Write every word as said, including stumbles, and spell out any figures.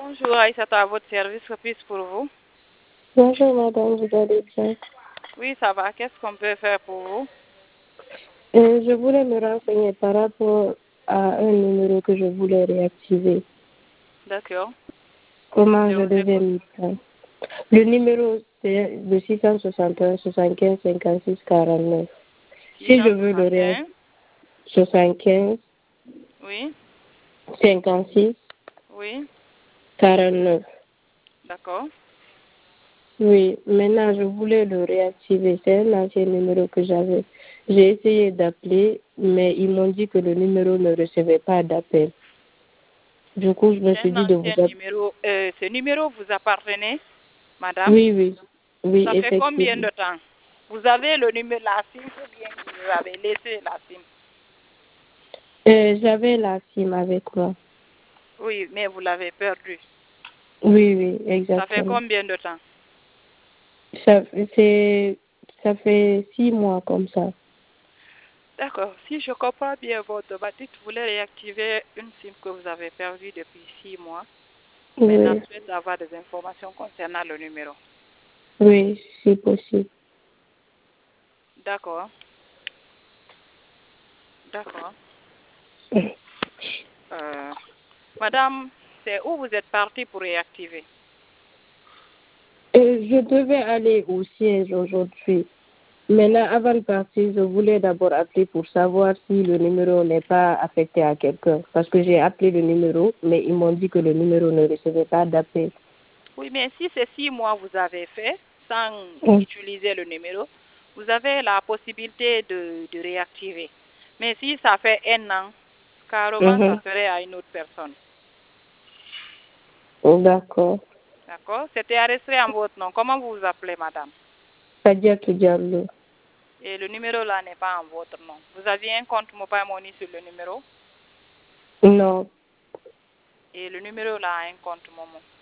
Bonjour, Aïssata, à votre service, que puis-je pour vous? Bonjour madame, vous allez bien? Oui, ça va. Qu'est-ce qu'on peut faire pour vous? Euh, je voulais me renseigner par rapport à un numéro que je voulais réactiver. D'accord. Comment Je je vous devais écoute. m'y prendre? Le numéro, c'est le six cent soixante et un soixante-quinze cinquante-six quarante-neuf. Si je veux le réactiver, six cent soixante et un. soixante-quinze Oui, cinquante-six oui, quarante-neuf. d'accord. Oui, maintenant je voulais le réactiver. C'est un ancien numéro que j'avais. J'ai essayé d'appeler, mais ils m'ont dit que le numéro ne recevait pas d'appel. Du coup, je me C'est suis un dit de vous ancien appeler. numéro. Euh, ce numéro vous appartenait, madame? Oui, oui, oui, Ça fait combien effectivement. de temps? Vous avez le numéro, la SIM ou bien vous avez laissé la SIM? Euh, j'avais la SIM avec moi. Oui, mais vous l'avez perdu. Oui, oui, Ça fait exactement. combien de temps? Ça, c'est, ça fait six mois comme ça. D'accord. Si je comprends bien votre demande, vous voulez réactiver une SIM que vous avez perdue depuis six mois. Maintenant, Oui, souhaite avoir des informations concernant le numéro. oui, c'est possible. D'accord. D'accord. Euh, Madame, c'est où vous êtes partie pour réactiver? Euh, je devais aller au siège aujourd'hui. Maintenant, avant de partir, je voulais d'abord appeler pour savoir si le numéro n'est pas affecté à quelqu'un. Parce que j'ai appelé le numéro, mais ils m'ont dit que le numéro ne recevait pas d'appel. Oui, mais si ces six mois vous avez fait sans Mm. utiliser le numéro, vous avez la possibilité de, de réactiver. Mais si ça fait un an, carrément, ça Mhm. serait à une autre personne. D'accord. D'accord? C'était enregistré en votre nom. Comment vous vous appelez, madame? Sadiatou Diallo. Et le numéro là n'est pas en votre nom. Vous aviez un compte mobile money sur le numéro? Non. Et le numéro là a un compte Momo.